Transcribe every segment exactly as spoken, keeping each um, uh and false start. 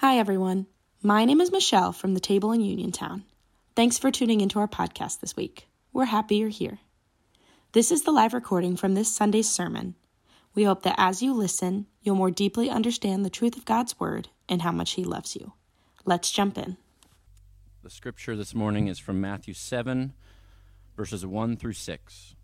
Hi, everyone. My name is Michelle from the Table in Uniontown. Thanks for tuning into our podcast this week. We're happy you're here. This is the live recording from this Sunday's sermon. We hope that as you listen, you'll more deeply understand the truth of God's Word and how much He loves you. Let's jump in. The scripture this morning is from Matthew seven, verses one through six.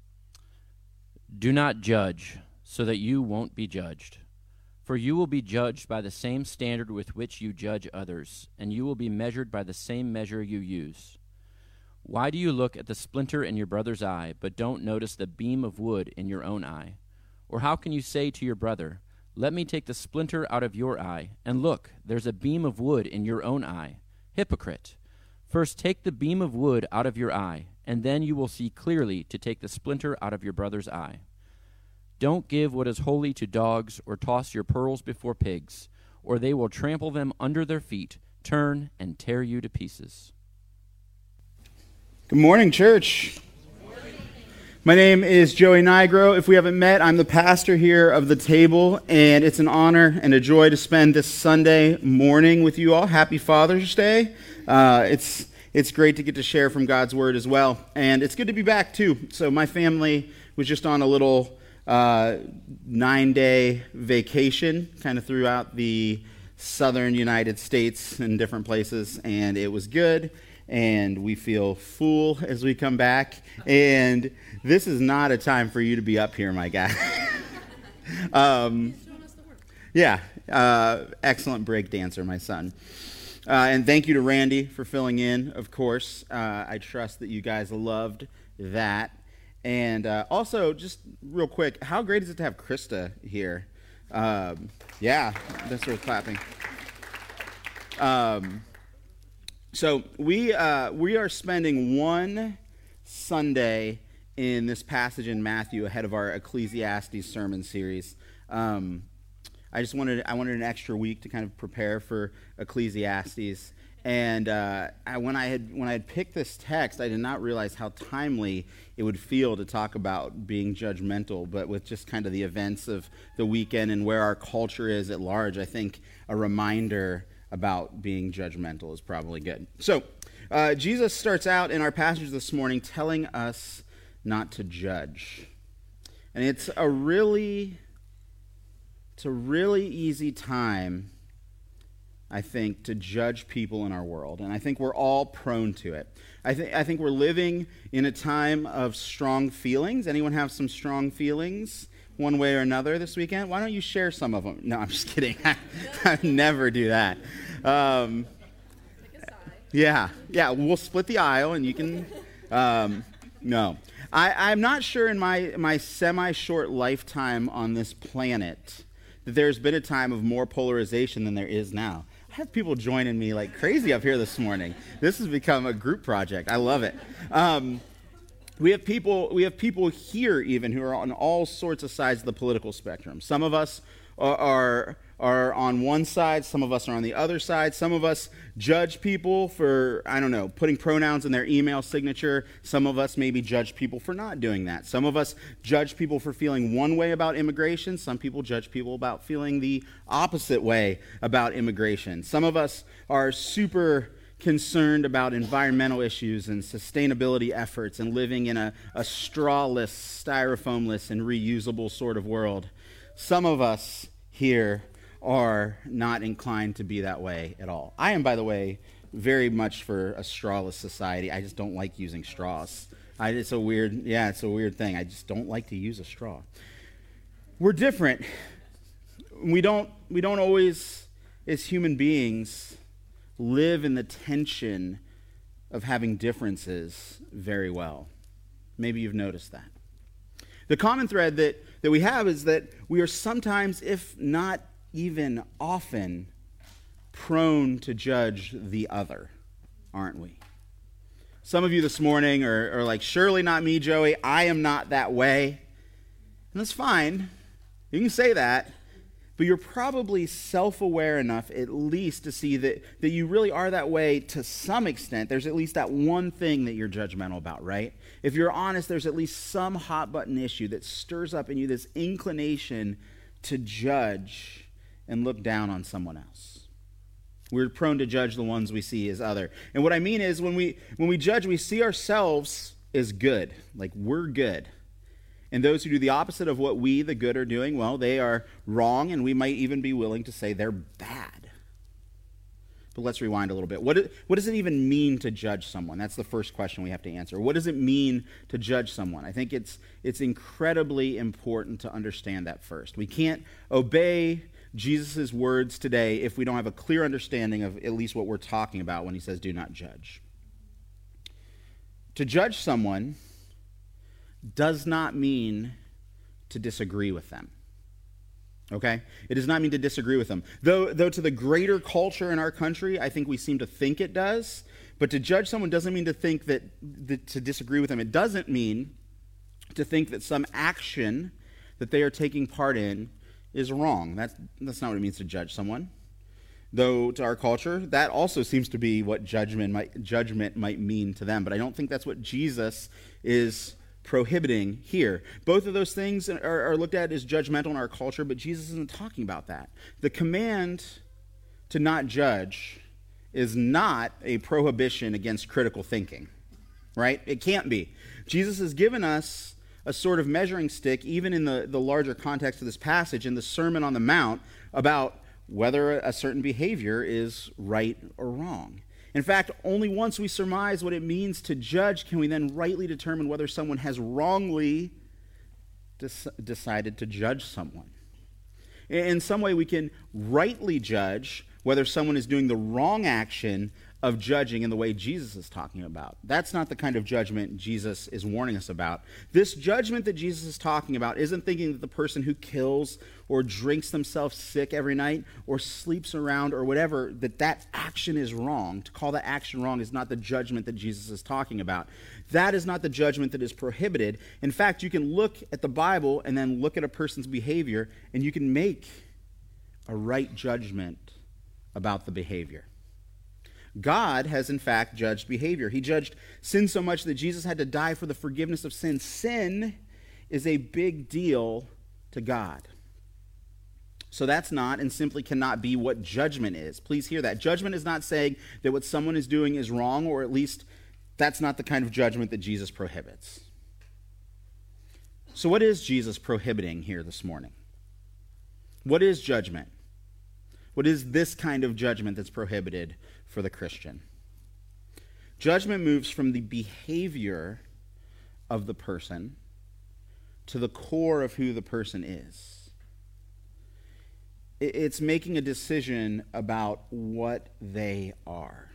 Do not judge, so that you won't be judged. For you will be judged by the same standard with which you judge others, and you will be measured by the same measure you use. Why do you look at the splinter in your brother's eye, but don't notice the beam of wood in your own eye? Or how can you say to your brother, let me take the splinter out of your eye, and look, there's a beam of wood in your own eye? Hypocrite! First take the beam of wood out of your eye, and then you will see clearly to take the splinter out of your brother's eye. Don't give what is holy to dogs, or toss your pearls before pigs, or they will trample them under their feet, turn and tear you to pieces. Good morning, church. Good morning. My name is Joey Nigro. If we haven't met, I'm the pastor here of the Table, and it's an honor and a joy to spend this Sunday morning with you all. Happy Father's Day. Uh, it's it's great to get to share from God's Word as well, and it's good to be back too. So my family was just on a little Uh, nine-day vacation kind of throughout the southern United States in different places, and it was good, and we feel full as we come back, and this is not a time for you to be up here, my guy. um, yeah, uh, excellent break dancer, my son. Uh, and thank you to Randy for filling in, of course. Uh, I trust that you guys loved that. And uh, also, just real quick, how great is it to have Krista here? Um, yeah, that's worth clapping. Um, so we uh, we are spending one Sunday in this passage in Matthew ahead of our Ecclesiastes sermon series. Um, I just wanted I wanted an extra week to kind of prepare for Ecclesiastes. And uh, I, when I had when I had picked this text, I did not realize how timely it would feel to talk about being judgmental. But with just kind of the events of the weekend and where our culture is at large, I think a reminder about being judgmental is probably good. So uh, Jesus starts out in our passage this morning telling us not to judge, and it's a really it's a really easy time, I think, to judge people in our world, and I think we're all prone to it. I think I think we're living in a time of strong feelings. Anyone have some strong feelings one way or another this weekend? Why don't you share some of them? No, I'm just kidding. I, I never do that. Um, yeah, yeah, we'll split the aisle, and you can. Um, no, I, I'm not sure in my my semi-short lifetime on this planet that there's been a time of more polarization than there is now. I have people joining me like crazy up here this morning. This has become a group project. I love it. Um, we have people. We have people here even who are on all sorts of sides of the political spectrum. Some of us are, are are on one side. Some of us are on the other side. Some of us judge people for, I don't know, putting pronouns in their email signature. Some of us maybe judge people for not doing that. Some of us judge people for feeling one way about immigration. Some people judge people about feeling the opposite way about immigration. Some of us are super concerned about environmental issues and sustainability efforts and living in a, a strawless, styrofoamless, and reusable sort of world. Some of us here are not inclined to be that way at all. I am, by the way, very much for a strawless society. I just don't like using straws. I, it's a weird, yeah, it's a weird thing. I just don't like to use a straw. We're different. We don't, we don't always, as human beings, live in the tension of having differences very well. Maybe you've noticed that. The common thread that, that we have is that we are sometimes, if not even often, prone to judge the other, aren't we? Some of you this morning are, are like, surely not me, Joey. I am not that way. And that's fine. You can say that. But you're probably self-aware enough at least to see that, that you really are that way to some extent. There's at least that one thing that you're judgmental about, right? If you're honest, there's at least some hot-button issue that stirs up in you this inclination to judge and look down on someone else. We're prone to judge the ones we see as other. And what I mean is when we when we judge, we see ourselves as good, like we're good. And those who do the opposite of what we, the good, are doing, well, they are wrong, and we might even be willing to say they're bad. But let's rewind a little bit. What, what does it even mean to judge someone? That's the first question we have to answer. What does it mean to judge someone? I think it's it's incredibly important to understand that first. We can't obey Jesus' words today if we don't have a clear understanding of at least what we're talking about when he says, do not judge. To judge someone does not mean to disagree with them. Okay? It does not mean to disagree with them. Though, though to the greater culture in our country, I think we seem to think it does. But to judge someone doesn't mean to think that, that to disagree with them. It doesn't mean to think that some action that they are taking part in is wrong. That's, that's not what it means to judge someone. Though to our culture, that also seems to be what judgment might, judgment might mean to them. But I don't think that's what Jesus is prohibiting here. Both of those things are, are looked at as judgmental in our culture, but Jesus isn't talking about that. The command to not judge is not a prohibition against critical thinking, right? It can't be. Jesus has given us a sort of measuring stick, even in the, the larger context of this passage, in the Sermon on the Mount, about whether a certain behavior is right or wrong. In fact, only once we surmise what it means to judge can we then rightly determine whether someone has wrongly des- decided to judge someone. In some way, we can rightly judge whether someone is doing the wrong action of judging in the way Jesus is talking about. That's not the kind of judgment Jesus is warning us about. This judgment that Jesus is talking about isn't thinking that the person who kills or drinks themselves sick every night or sleeps around or whatever, that that action is wrong. To call that action wrong is not the judgment that Jesus is talking about. That is not the judgment that is prohibited. In fact, you can look at the Bible and then look at a person's behavior, and you can make a right judgment about the behavior. God has, in fact, judged behavior. He judged sin so much that Jesus had to die for the forgiveness of sin. Sin is a big deal to God. So that's not and simply cannot be what judgment is. Please hear that. Judgment is not saying that what someone is doing is wrong, or at least that's not the kind of judgment that Jesus prohibits. So what is Jesus prohibiting here this morning? What is judgment? What is this kind of judgment that's prohibited for the Christian? Judgment moves from the behavior of the person to the core of who the person is. It's making a decision about what they are.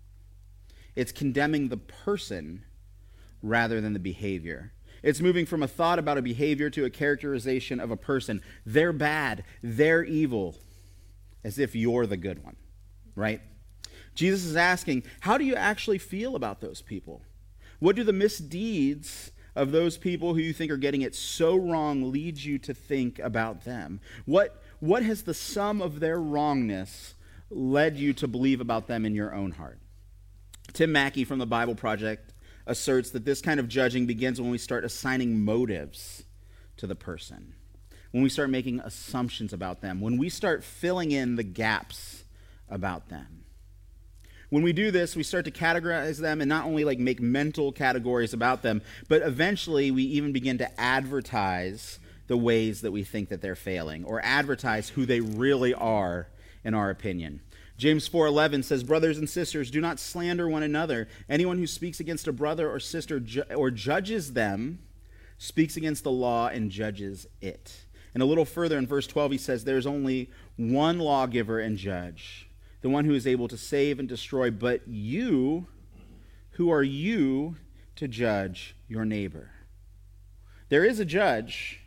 It's condemning the person rather than the behavior. It's moving from a thought about a behavior to a characterization of a person. They're bad, they're evil, as if you're the good one, right? Jesus is asking, how do you actually feel about those people? What do the misdeeds of those people who you think are getting it so wrong lead you to think about them? What, what has the sum of their wrongness led you to believe about them in your own heart? Tim Mackey from the Bible Project asserts that this kind of judging begins when we start assigning motives to the person, when we start making assumptions about them, when we start filling in the gaps about them. When we do this, we start to categorize them and not only like make mental categories about them, but eventually we even begin to advertise the ways that we think that they're failing, or advertise who they really are in our opinion. James four eleven says, "Brothers and sisters, do not slander one another. Anyone who speaks against a brother or sister ju- or judges them speaks against the law and judges it." And a little further in verse twelve, he says, "There's only one lawgiver and judge, the one who is able to save and destroy. But you, who are you to judge your neighbor?" There is a judge,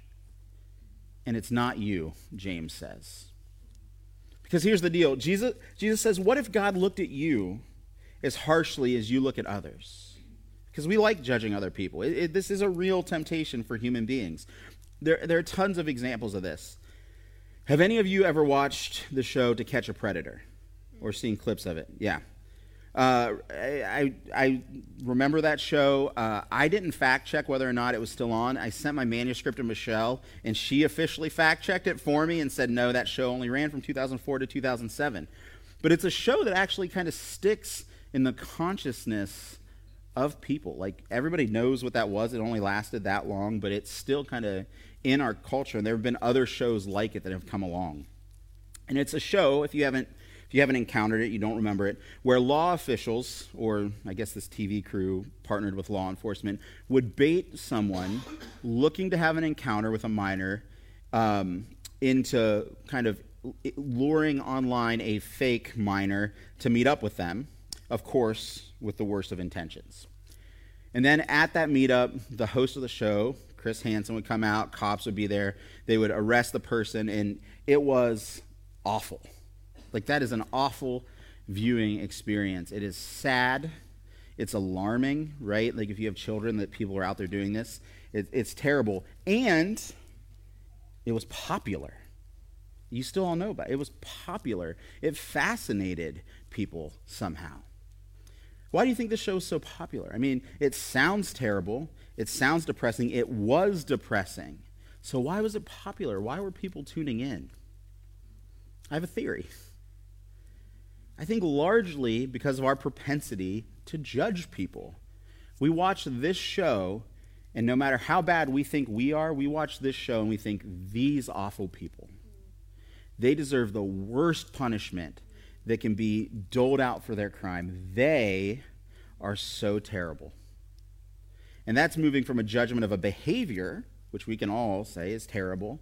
and it's not you, James says. Because here's the deal. Jesus, Jesus says, what if God looked at you as harshly as you look at others? Because we like judging other people. It, it, this is a real temptation for human beings. There, there are tons of examples of this. Have any of you ever watched the show To Catch a Predator? Or seen clips of it? Yeah. Uh, I, I remember that show. Uh, I didn't fact check whether or not it was still on. I sent my manuscript to Michelle, and she officially fact checked it for me and said, no, that show only ran from two thousand four to two thousand seven. But it's a show that actually kind of sticks in the consciousness of people. Like, everybody knows what that was. It only lasted that long, but it's still kind of in our culture. And there have been other shows like it that have come along. And it's a show, if you haven't if you haven't encountered it, you don't remember it, where law officials, or I guess this T V crew partnered with law enforcement, would bait someone looking to have an encounter with a minor um, into kind of luring online a fake minor to meet up with them, of course, with the worst of intentions. And then at that meetup, the host of the show, Chris Hansen, would come out, cops would be there, they would arrest the person, and it was awful. Like, that is an awful viewing experience. It is sad. It's alarming, right? Like, if you have children that people are out there doing this, it, it's terrible. And it was popular. You still all know about it. It was popular. It fascinated people somehow. Why do you think this show is so popular? I mean, it sounds terrible. It sounds depressing. It was depressing. So why was it popular? Why were people tuning in? I have a theory. I think largely because of our propensity to judge people. We watch this show, and no matter how bad we think we are, we watch this show and we think, these awful people, they deserve the worst punishment that can be doled out for their crime. They are so terrible. And that's moving from a judgment of a behavior, which we can all say is terrible,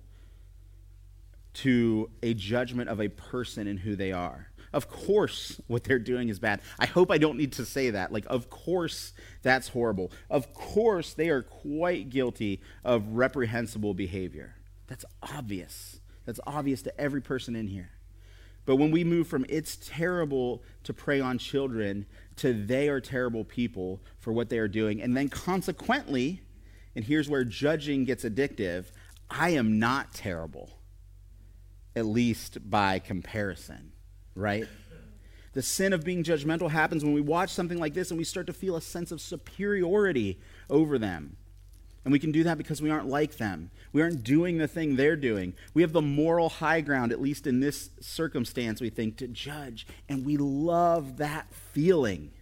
to a judgment of a person and who they are. Of course, what they're doing is bad. I hope I don't need to say that. Like, of course, that's horrible. Of course, they are quite guilty of reprehensible behavior. That's obvious. That's obvious to every person in here. But when we move from it's terrible to prey on children to they are terrible people for what they are doing, and then consequently, and here's where judging gets addictive, I am not terrible, at least by comparison, right? The sin of being judgmental happens when we watch something like this and we start to feel a sense of superiority over them. And we can do that because we aren't like them. We aren't doing the thing they're doing. We have the moral high ground, at least in this circumstance, we think, to judge. And we love that feeling.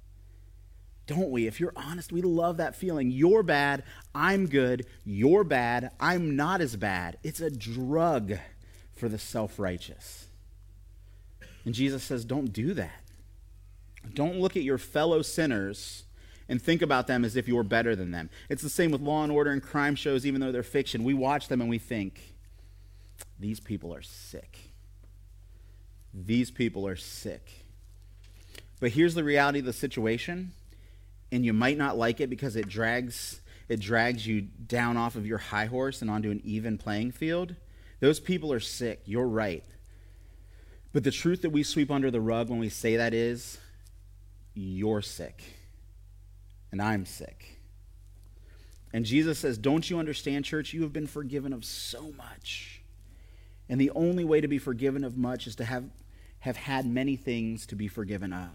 Don't we? If you're honest, we love that feeling. You're bad, I'm good. You're bad, I'm not as bad. It's a drug for the self-righteous. And Jesus says, don't do that. Don't look at your fellow sinners and think about them as if you're better than them. It's the same with Law and Order and crime shows, even though they're fiction. We watch them and we think, these people are sick. These people are sick. But here's the reality of the situation, and you might not like it because it drags, it drags you down off of your high horse and onto an even playing field. Those people are sick. You're right. But the truth that we sweep under the rug when we say that is, you're sick. And I'm sick. And Jesus says, don't you understand, church? You have been forgiven of so much. And the only way to be forgiven of much is to have, have had many things to be forgiven of.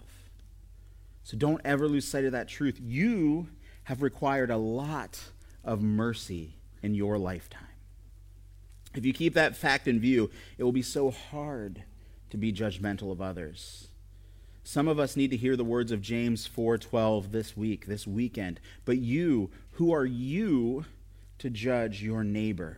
So don't ever lose sight of that truth. You have required a lot of mercy in your lifetime. If you keep that fact in view, it will be so hard to be judgmental of others. Some of us need to hear the words of James four twelve this week, this weekend. But you, who are you to judge your neighbor?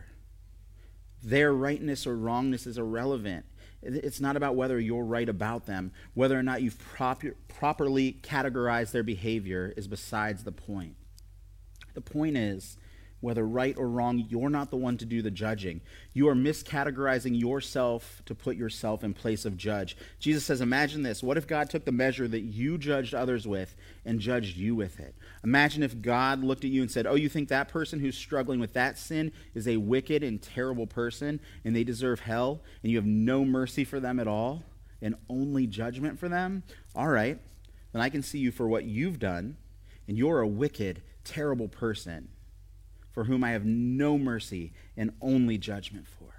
Their rightness or wrongness is irrelevant. It's not about whether you're right about them. Whether or not you've prop- properly categorized their behavior is besides the point. The point is, whether right or wrong, you're not the one to do the judging. You are miscategorizing yourself to put yourself in place of judge. Jesus says, imagine this. What if God took the measure that you judged others with and judged you with it? Imagine if God looked at you and said, oh, you think that person who's struggling with that sin is a wicked and terrible person and they deserve hell, and you have no mercy for them at all and only judgment for them? All right, then I can see you for what you've done, and you're a wicked, terrible person for whom I have no mercy and only judgment for.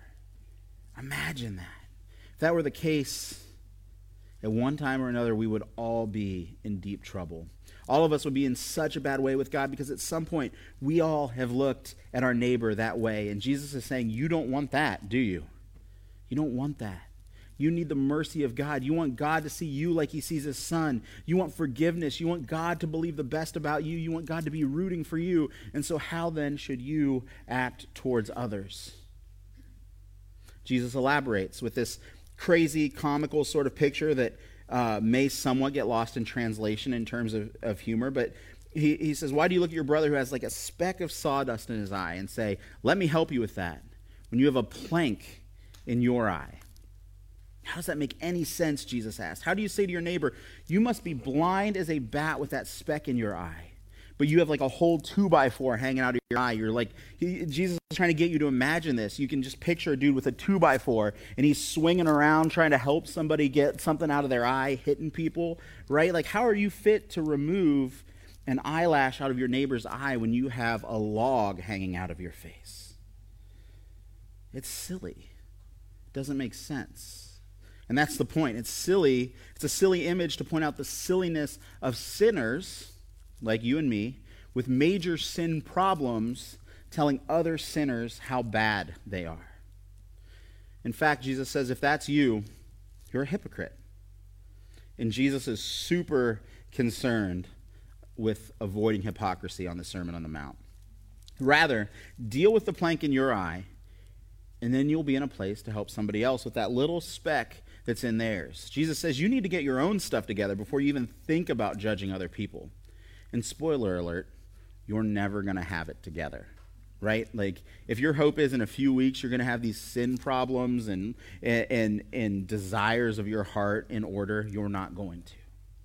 Imagine that. If that were the case, at one time or another, we would all be in deep trouble. All of us would be in such a bad way with God because at some point, we all have looked at our neighbor that way. And Jesus is saying, you don't want that, do you? You don't want that. You need the mercy of God. You want God to see you like he sees his son. You want forgiveness. You want God to believe the best about you. You want God to be rooting for you. And so how then should you act towards others? Jesus elaborates with this crazy, comical sort of picture that uh, may somewhat get lost in translation in terms of, of humor. But he, he says, why do you look at your brother who has like a speck of sawdust in his eye and say, let me help you with that, when you have a plank in your eye? How does that make any sense, Jesus asked? How do you say to your neighbor, you must be blind as a bat with that speck in your eye, but you have like a whole two by four hanging out of your eye? You're like, he, Jesus is trying to get you to imagine this. You can just picture a dude with a two by four, and he's swinging around trying to help somebody get something out of their eye, hitting people, right? Like, how are you fit to remove an eyelash out of your neighbor's eye when you have a log hanging out of your face? It's silly. It doesn't make sense. And that's the point. It's silly. It's a silly image to point out the silliness of sinners, like you and me, with major sin problems, telling other sinners how bad they are. In fact, Jesus says, if that's you, you're a hypocrite. And Jesus is super concerned with avoiding hypocrisy on the Sermon on the Mount. Rather, deal with the plank in your eye, and then you'll be in a place to help somebody else with that little speck that's in theirs. Jesus says you need to get your own stuff together before you even think about judging other people. And spoiler alert, you're never going to have it together, right? Like, if your hope is in a few weeks you're going to have these sin problems and, and, and desires of your heart in order, you're not going to.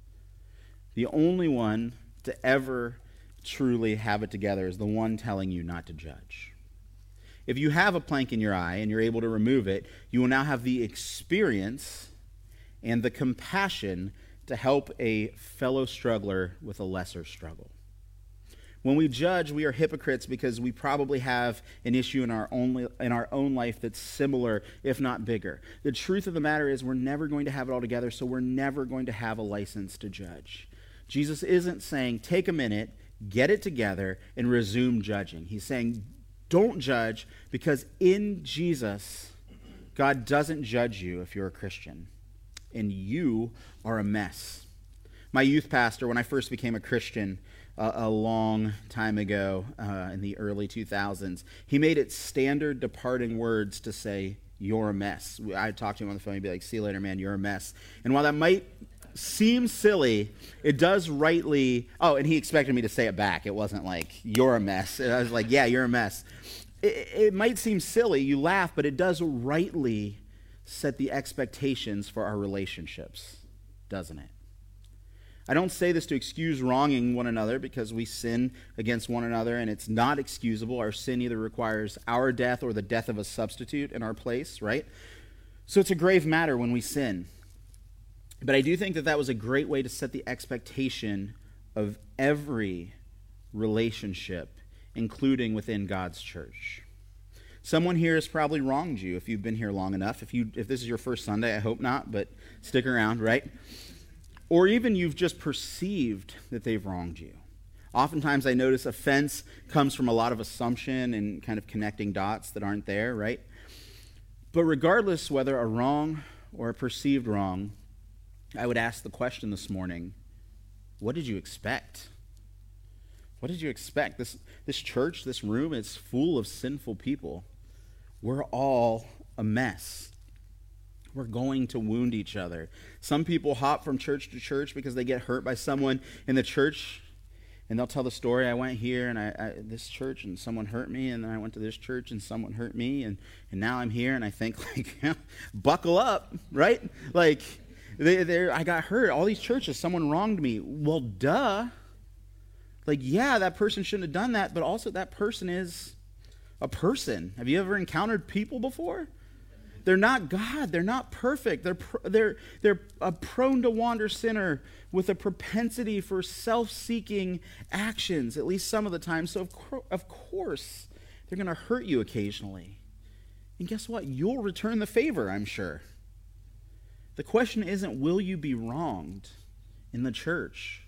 The only one to ever truly have it together is the one telling you not to judge. If you have a plank in your eye and you're able to remove it, you will now have the experience and the compassion to help a fellow struggler with a lesser struggle. When we judge, we are hypocrites because we probably have an issue in our own, in our own life that's similar, if not bigger. The truth of the matter is we're never going to have it all together, so we're never going to have a license to judge. Jesus isn't saying, take a minute, get it together, and resume judging. He's saying, don't judge, because in Jesus, God doesn't judge you if you're a Christian, and you are a mess. My youth pastor, when I first became a Christian uh, a long time ago uh, in the early two thousands, he made it standard departing words to say, you're a mess. I'd talk to him on the phone, he'd be like, see you later, man, you're a mess. And while that might seem silly, it does rightly, oh, and he expected me to say it back. It wasn't like, you're a mess. I was like, yeah, you're a mess. It, it might seem silly, you laugh, but it does rightly set the expectations for our relationships, doesn't it? I don't say this to excuse wronging one another, because we sin against one another and it's not excusable. Our sin either requires our death or the death of a substitute in our place, right? So it's a grave matter when we sin. But I do think that that was a great way to set the expectation of every relationship, including within God's church. Someone here has probably wronged you if you've been here long enough. If you, if this is your first Sunday, I hope not, but stick around, right? Or even you've just perceived that they've wronged you. Oftentimes I notice offense comes from a lot of assumption and kind of connecting dots that aren't there, right? But regardless whether a wrong or a perceived wrong, I would ask the question this morning, what did you expect? What did you expect? This, this church, this room, it's full of sinful people. We're all a mess. We're going to wound each other. Some people hop from church to church because they get hurt by someone in the church, and they'll tell the story, I went here and I, I this church and someone hurt me, and then I went to this church and someone hurt me, and, and now I'm here, and I think, like, buckle up, right? Like, they, they're, I got hurt. All these churches, someone wronged me. Well, duh. Like, yeah, that person shouldn't have done that, but also that person is a person. Have you ever encountered people before? They're not God. They're not perfect. They're they're they're a prone to wander sinner with a propensity for self-seeking actions, at least some of the time. So, of, co- of course, they're going to hurt you occasionally. And guess what? You'll return the favor, I'm sure. The question isn't, will you be wronged in the church?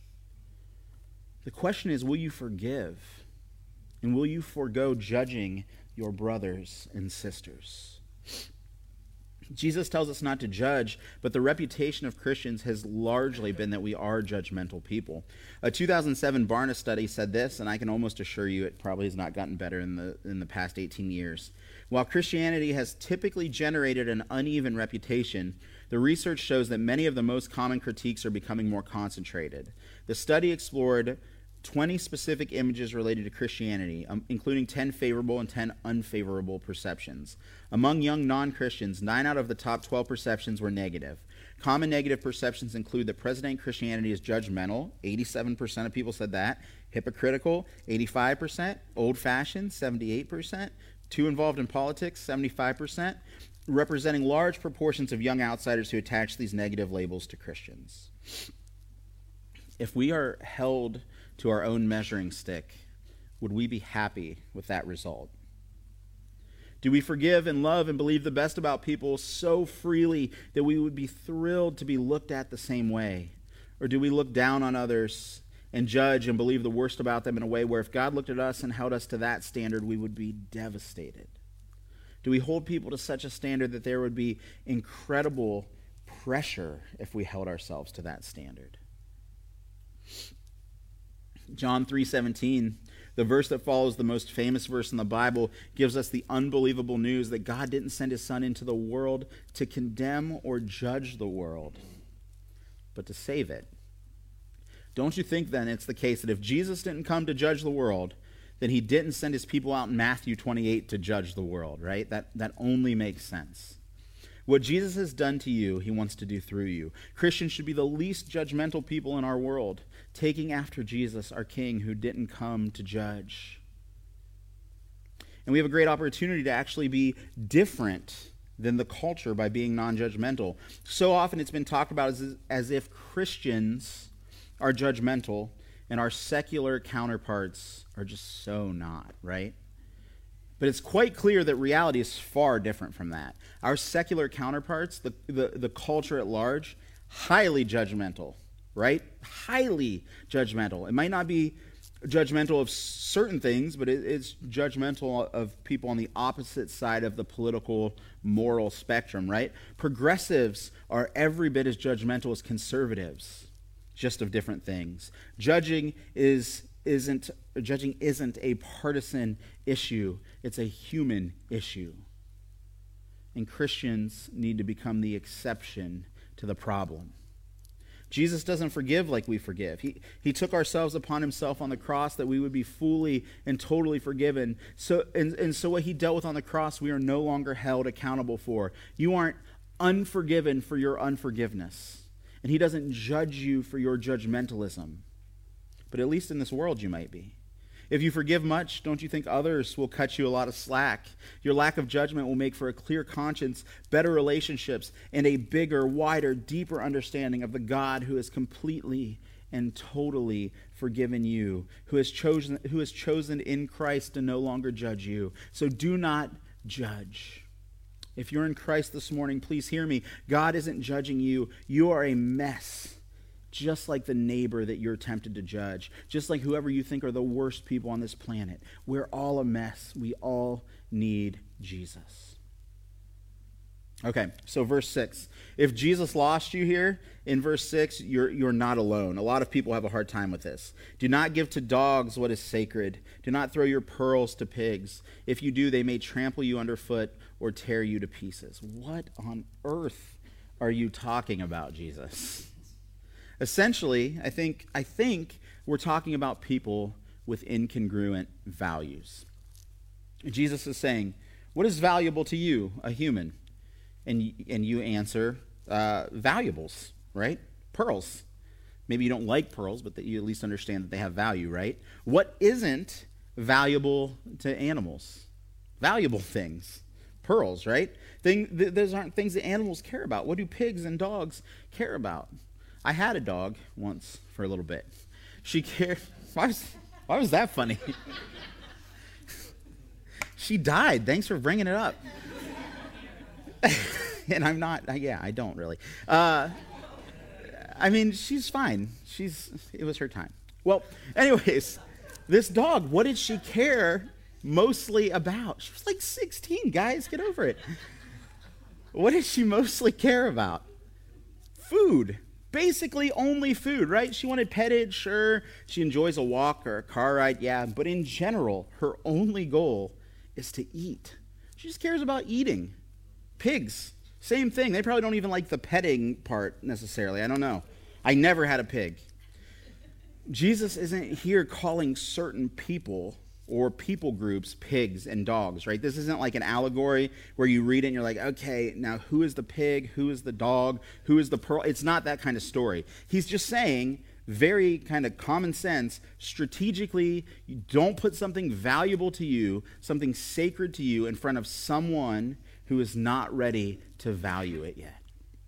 The question is, will you forgive? And will you forego judging your brothers and sisters? Jesus tells us not to judge, but the reputation of Christians has largely been that we are judgmental people. A two thousand seven Barna study said this, and I can almost assure you it probably has not gotten better in the in the past eighteen years. While Christianity has typically generated an uneven reputation, the research shows that many of the most common critiques are becoming more concentrated. The study explored twenty specific images related to Christianity, um, including ten favorable and ten unfavorable perceptions. Among young non-Christians, nine out of the top twelve perceptions were negative. Common negative perceptions include that present-day Christianity is judgmental, eighty-seven percent of people said that, hypocritical, eighty-five percent, old-fashioned, seventy-eight percent, too involved in politics, seventy-five percent, representing large proportions of young outsiders who attach these negative labels to Christians. If we are held to our own measuring stick, would we be happy with that result? Do we forgive and love and believe the best about people so freely that we would be thrilled to be looked at the same way? Or do we look down on others and judge and believe the worst about them in a way where if God looked at us and held us to that standard, we would be devastated? Do we hold people to such a standard that there would be incredible pressure if we held ourselves to that standard? John three seventeen, the verse that follows the most famous verse in the Bible, gives us the unbelievable news that God didn't send his son into the world to condemn or judge the world, but to save it. Don't you think then it's the case that if Jesus didn't come to judge the world, then he didn't send his people out in Matthew twenty-eight to judge the world, right? That, that only makes sense. What Jesus has done to you, he wants to do through you. Christians should be the least judgmental people in our world, taking after Jesus, our King, who didn't come to judge. And we have a great opportunity to actually be different than the culture by being non-judgmental. So often it's been talked about as, as if Christians are judgmental and our secular counterparts are just so not, right? But it's quite clear that reality is far different from that. Our secular counterparts, the, the, the culture at large, highly judgmental, right? Highly judgmental. It might not be judgmental of certain things, but it, it's judgmental of people on the opposite side of the political moral spectrum, right? Progressives are every bit as judgmental as conservatives, just of different things. Judging is isn't judging isn't a partisan issue. It's a human issue. And Christians need to become the exception to the problem. Jesus doesn't forgive like we forgive. He, he took ourselves upon himself on the cross that we would be fully and totally forgiven. So, and, and so what he dealt with on the cross, we are no longer held accountable for. You aren't unforgiven for your unforgiveness. And he doesn't judge you for your judgmentalism. But at least in this world you might be. If you forgive much, don't you think others will cut you a lot of slack? Your lack of judgment will make for a clear conscience, better relationships, and a bigger, wider, deeper understanding of the God who has completely and totally forgiven you, who has chosen, who has chosen in Christ to no longer judge you. So do not judge. If you're in Christ this morning, please hear me. God isn't judging you. You are a mess. Just like the neighbor that you're tempted to judge, just like whoever you think are the worst people on this planet. We're all a mess. We all need Jesus. Okay, so verse six. If Jesus lost you here in verse six, you're, you're not alone. A lot of people have a hard time with this. Do not give to dogs what is sacred. Do not throw your pearls to pigs. If you do, they may trample you underfoot or tear you to pieces. What on earth are you talking about, Jesus? Essentially, I think I think we're talking about people with incongruent values. Jesus is saying, what is valuable to you, a human? And, and you answer, uh, valuables, right? Pearls. Maybe you don't like pearls, but that you at least understand that they have value, right? What isn't valuable to animals? Valuable things. Pearls, right? Thing, th- those aren't things that animals care about. What do pigs and dogs care about? I had a dog once for a little bit. She cared. Why was, why was that funny? She died. Thanks for bringing it up. And I'm not, yeah, I don't really. Uh, I mean, she's fine. She's, it was her time. Well, anyways, this dog, what did she care mostly about? She was like sixteen, guys, get over it. what does she mostly care about? Food. Basically only food, right? She wanted petted, sure. She enjoys a walk or a car ride, yeah. But in general, her only goal is to eat. She just cares about eating. Pigs, same thing. They probably don't even like the petting part necessarily. I don't know. I never had a pig. Jesus isn't here calling certain people or people groups pigs and dogs, right? This isn't like an allegory where you read it and you're like, okay, now who is the pig? Who is the dog? Who is the pearl? It's not that kind of story. He's just saying, very kind of common sense, strategically, you don't put something valuable to you, something sacred to you in front of someone who is not ready to value it yet.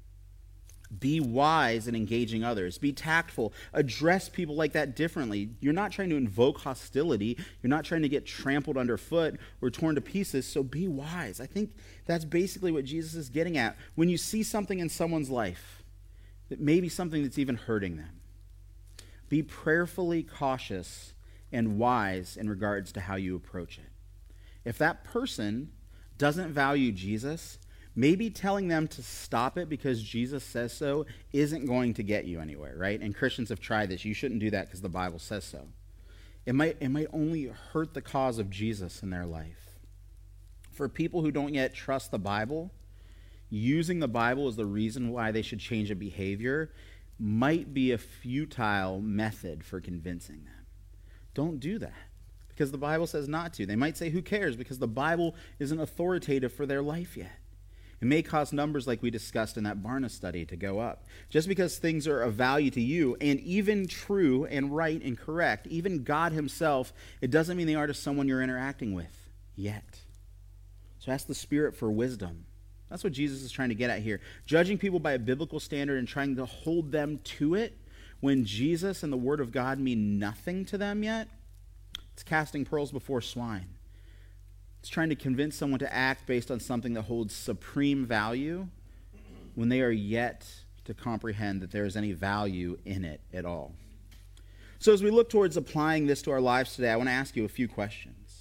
Be wise in engaging others. Be tactful. Address people like that differently. You're not trying to invoke hostility. You're not trying to get trampled underfoot or torn to pieces, so be wise. I think that's basically what Jesus is getting at. When you see something in someone's life that may be something that's even hurting them, be prayerfully cautious and wise in regards to how you approach it. If that person doesn't value Jesus, maybe telling them to stop it because Jesus says so isn't going to get you anywhere, right? And Christians have tried this. You shouldn't do that because the Bible says so. It might, it might only hurt the cause of Jesus in their life. For people who don't yet trust the Bible, using the Bible as the reason why they should change a behavior might be a futile method for convincing them. Don't do that because the Bible says not to. They might say, who cares? Because the Bible isn't authoritative for their life yet. It may cause numbers like we discussed in that Barna study to go up. Just because things are of value to you and even true and right and correct, even God himself, it doesn't mean they are to someone you're interacting with yet. So ask the Spirit for wisdom. That's what Jesus is trying to get at here. Judging people by a biblical standard and trying to hold them to it when Jesus and the Word of God mean nothing to them yet, it's casting pearls before swine. It's trying to convince someone to act based on something that holds supreme value when they are yet to comprehend that there is any value in it at all. So as we look towards applying this to our lives today, I want to ask you a few questions.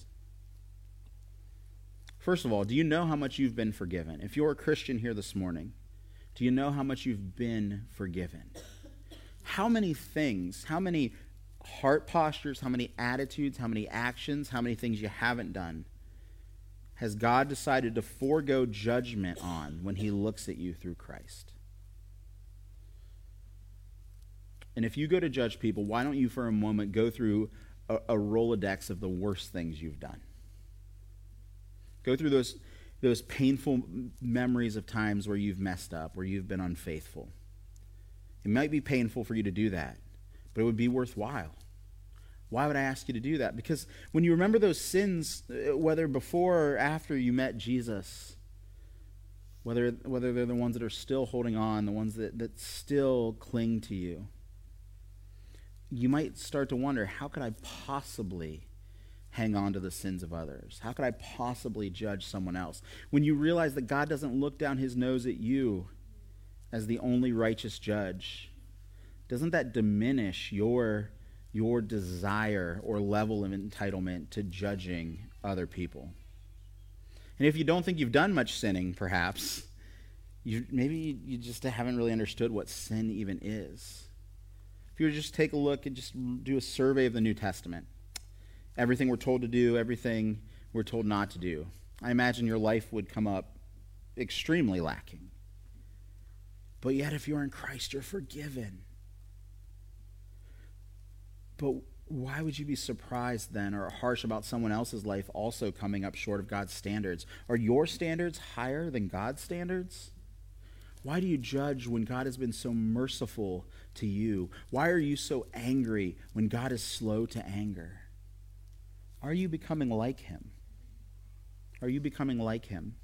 First of all, do you know how much you've been forgiven? If you're a Christian here this morning, do you know how much you've been forgiven? How many things, how many heart postures, how many attitudes, how many actions, how many things you haven't done has God decided to forego judgment on when he looks at you through Christ? And if you go to judge people, why don't you for a moment go through a, a Rolodex of the worst things you've done? Go through those, those painful memories of times where you've messed up, where you've been unfaithful. It might be painful for you to do that, but it would be worthwhile. Why would I ask you to do that? Because when you remember those sins, whether before or after you met Jesus, whether whether they're the ones that are still holding on, the ones that, that still cling to you, you might start to wonder, how could I possibly hang on to the sins of others? How could I possibly judge someone else? When you realize that God doesn't look down his nose at you as the only righteous judge, doesn't that diminish your your desire or level of entitlement to judging other people? And if you don't think you've done much sinning, perhaps, you, maybe you just haven't really understood what sin even is. If you were to just take a look and just do a survey of the New Testament, everything we're told to do, everything we're told not to do, I imagine your life would come up extremely lacking. But yet, if you're in Christ, you're forgiven. But why would you be surprised then or harsh about someone else's life also coming up short of God's standards? Are your standards higher than God's standards? Why do you judge when God has been so merciful to you? Why are you so angry when God is slow to anger? Are you becoming like him? Are you becoming like him?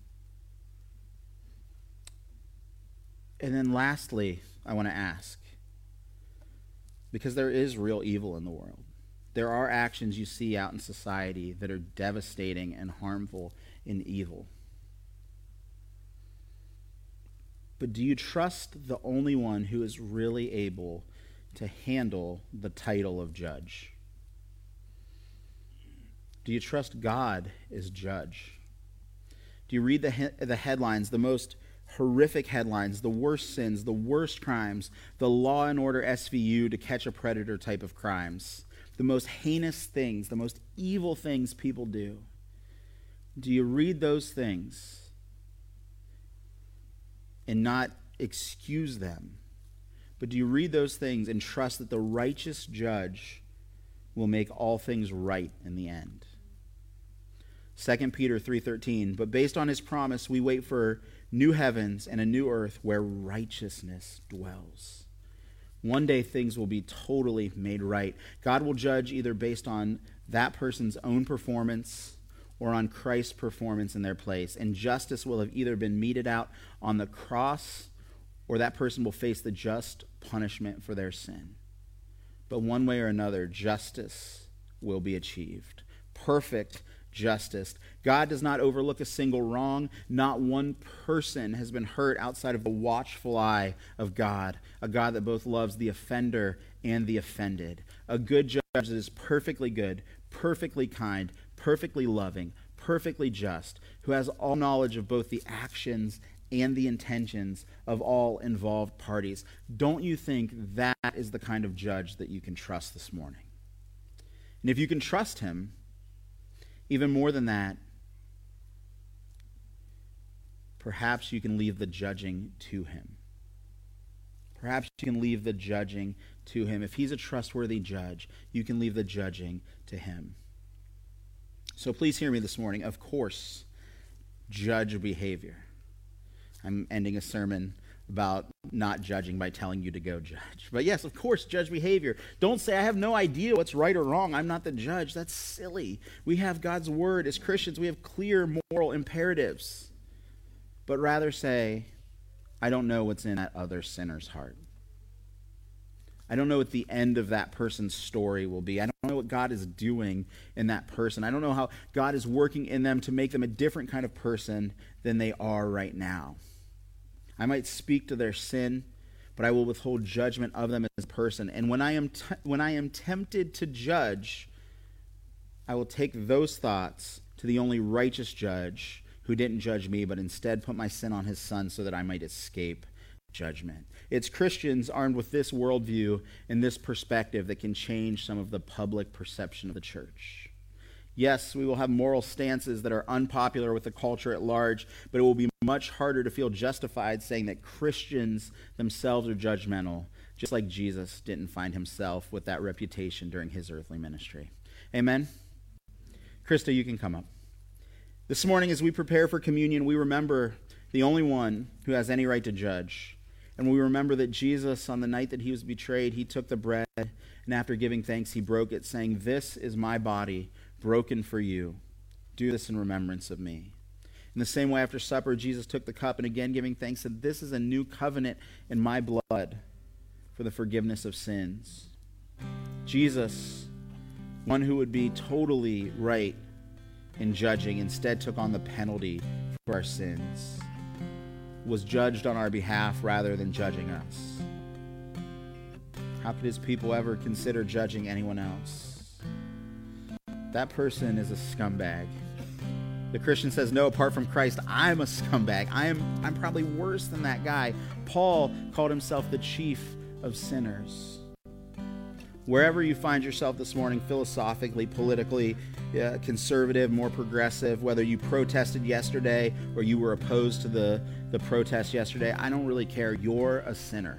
And then lastly, I want to ask, because there is real evil in the world. There are actions you see out in society that are devastating and harmful and evil. But do you trust the only one who is really able to handle the title of judge? Do you trust God as judge? Do you read the he- the headlines, the most horrific headlines, the worst sins, the worst crimes, the Law and Order S V U to Catch a Predator type of crimes, the most heinous things, the most evil things people do. Do you read those things and not excuse them? But do you read those things and trust that the righteous judge will make all things right in the end? Second Peter three thirteen, but based on his promise, we wait for new heavens and a new earth where righteousness dwells. One day things will be totally made right. God will judge either based on that person's own performance or on Christ's performance in their place. And justice will have either been meted out on the cross or that person will face the just punishment for their sin. But one way or another, justice will be achieved. Perfect justice. God does not overlook a single wrong. Not one person has been hurt outside of the watchful eye of God, a God that both loves the offender and the offended. A good judge that is perfectly good, perfectly kind, perfectly loving, perfectly just, who has all knowledge of both the actions and the intentions of all involved parties. Don't you think that is the kind of judge that you can trust this morning? And if you can trust him, even more than that, perhaps you can leave the judging to him. Perhaps you can leave the judging to him. If he's a trustworthy judge, you can leave the judging to him. So please hear me this morning. Of course, judge behavior. I'm ending a sermon about not judging by telling you to go judge. But yes, of course, judge behavior. Don't say, I have no idea what's right or wrong. I'm not the judge. That's silly. We have God's word. As Christians, we have clear moral imperatives. But rather say, I don't know what's in that other sinner's heart. I don't know what the end of that person's story will be. I don't know what God is doing in that person. I don't know how God is working in them to make them a different kind of person than they are right now. I might speak to their sin, but I will withhold judgment of them as a person. And when I am t- when I am tempted to judge, I will take those thoughts to the only righteous judge who didn't judge me, but instead put my sin on his son so that I might escape judgment. It's Christians armed with this worldview and this perspective that can change some of the public perception of the church. Yes, we will have moral stances that are unpopular with the culture at large, but it will be much harder to feel justified saying that Christians themselves are judgmental, just like Jesus didn't find himself with that reputation during his earthly ministry. Amen? Krista, you can come up. This morning, as we prepare for communion, we remember the only one who has any right to judge. And we remember that Jesus, on the night that he was betrayed, he took the bread, and after giving thanks, he broke it, saying, "This is my body, broken for you. Do this in remembrance of me." In the same way, after supper, Jesus took the cup and again giving thanks said, "This is a new covenant in my blood for the forgiveness of sins." Jesus, one who would be totally right in judging, instead took on the penalty for our sins, was judged on our behalf rather than judging us. How could his people ever consider judging anyone else? That person is a scumbag. The Christian says, no, apart from Christ, I'm a scumbag. I am, I'm probably worse than that guy. Paul called himself the chief of sinners. Wherever you find yourself this morning, philosophically, politically, uh, conservative, more progressive, whether you protested yesterday or you were opposed to the, the protest yesterday, I don't really care. You're a sinner.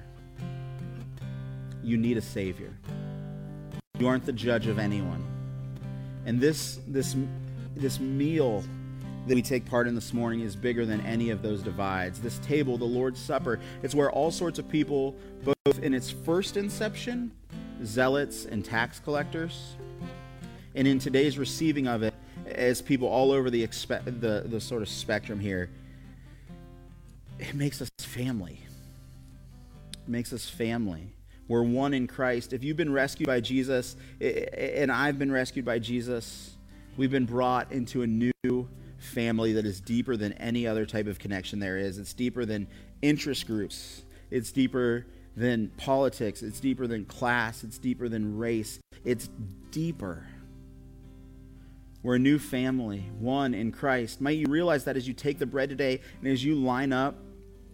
You need a Savior. You aren't the judge of anyone. And this this this meal that we take part in this morning is bigger than any of those divides. This table, the Lord's Supper, it's where all sorts of people, both in its first inception, zealots and tax collectors, and in today's receiving of it, as people all over the expe- the, the sort of spectrum here, it makes us family. It makes us family. We're one in Christ. If you've been rescued by Jesus, and I've been rescued by Jesus, we've been brought into a new family that is deeper than any other type of connection there is. It's deeper than interest groups. It's deeper than politics. It's deeper than class. It's deeper than race. It's deeper. We're a new family, one in Christ. Might you realize that as you take the bread today and as you line up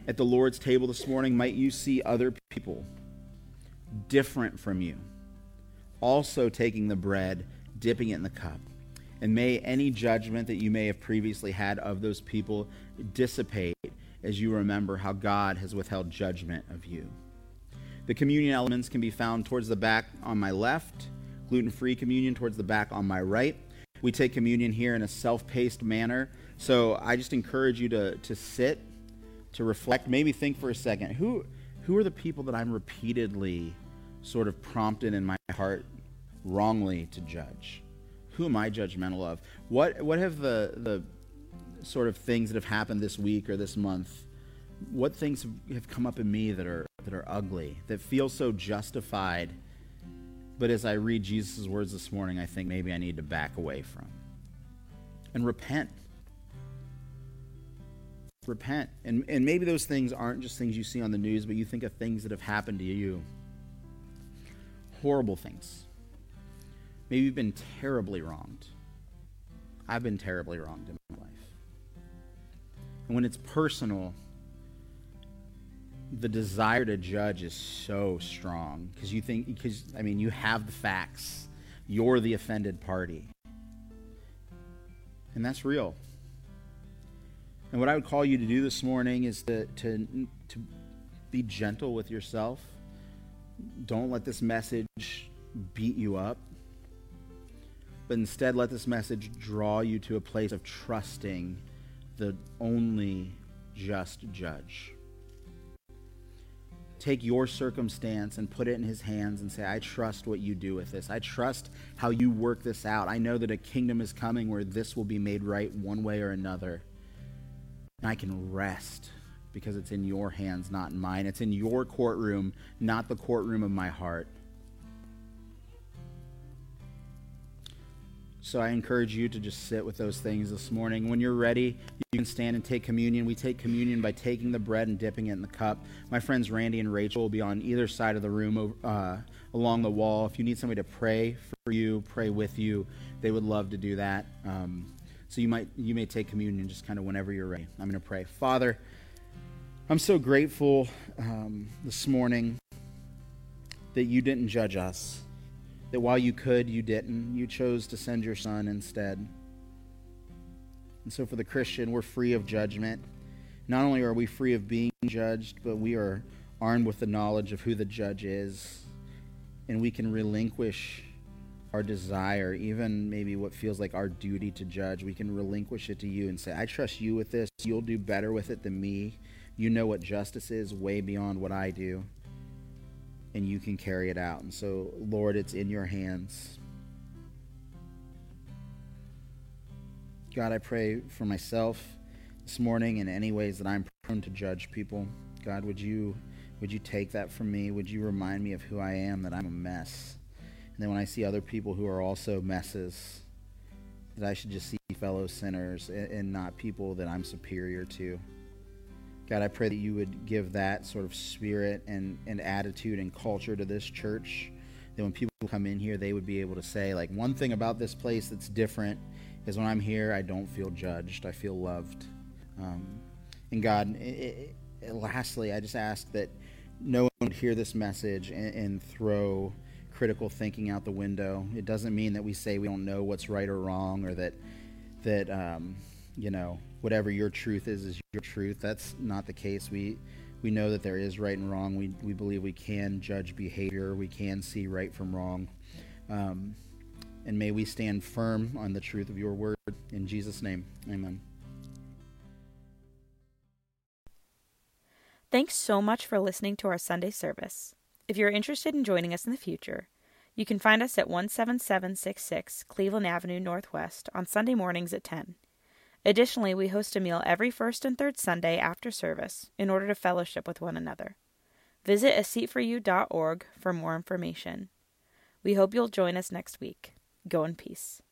at the Lord's table this morning, might you see other people different from you, also taking the bread, dipping it in the cup. And may any judgment that you may have previously had of those people dissipate as you remember how God has withheld judgment of you. The communion elements can be found towards the back on my left, gluten-free communion towards the back on my right. We take communion here in a self-paced manner, so I just encourage you to, to sit, to reflect, maybe think for a second, who, who are the people that I'm repeatedly sort of prompted in my heart wrongly to judge? Who am I judgmental of? What what have the the sort of things that have happened this week or this month, what things have come up in me that are that are ugly, that feel so justified, but as I read Jesus' words this morning, I think maybe I need to back away from? And repent. Repent. And, and maybe those things aren't just things you see on the news, but you think of things that have happened to you. Horrible things. Maybe you've been terribly wronged. I've been terribly wronged in my life. And when it's personal, the desire to judge is so strong because you think, because, I mean, you have the facts. You're the offended party. And that's real. And what I would call you to do this morning is to, to, to be gentle with yourself. Don't let this message beat you up. But instead, let this message draw you to a place of trusting the only just judge. Take your circumstance and put it in his hands and say, I trust what you do with this. I trust how you work this out. I know that a kingdom is coming where this will be made right one way or another. And I can rest because it's in your hands, not in mine. It's in your courtroom, not the courtroom of my heart. So I encourage you to just sit with those things this morning. When you're ready, you can stand and take communion. We take communion by taking the bread and dipping it in the cup. My friends Randy and Rachel will be on either side of the room uh, along the wall. If you need somebody to pray for you, pray with you, they would love to do that. Um, so you might you may take communion just kind of whenever you're ready. I'm going to pray. Father, I'm so grateful um, this morning that you didn't judge us. That while you could, you didn't. You chose to send your son instead. And so for the Christian, we're free of judgment. Not only are we free of being judged, but we are armed with the knowledge of who the judge is. And we can relinquish our desire, even maybe what feels like our duty to judge. We can relinquish it to you and say, I trust you with this. You'll do better with it than me. You know what justice is way beyond what I do. And you can carry it out. And so, Lord, it's in your hands. God, I pray for myself this morning in any ways that I'm prone to judge people. God, would you would you take that from me? Would you remind me of who I am, that I'm a mess? And then when I see other people who are also messes, that I should just see fellow sinners and, and not people that I'm superior to. God, I pray that you would give that sort of spirit and, and attitude and culture to this church, that when people come in here, they would be able to say, like, one thing about this place that's different is when I'm here, I don't feel judged. I feel loved. Um, and God, it, it, lastly, I just ask that no one would hear this message and, and throw critical thinking out the window. It doesn't mean that we say we don't know what's right or wrong, or that, that um, you know, whatever your truth is is your truth. That's not the case. We we know that there is right and wrong. We we believe we can judge behavior. We can see right from wrong. Um, and may we stand firm on the truth of your word. In Jesus' name, amen. Thanks so much for listening to our Sunday service. If you're interested in joining us in the future, you can find us at one seven seven six six Cleveland Avenue Northwest on Sunday mornings at ten. Additionally, we host a meal every first and third Sunday after service in order to fellowship with one another. Visit a seat for you dot org for more information. We hope you'll join us next week. Go in peace.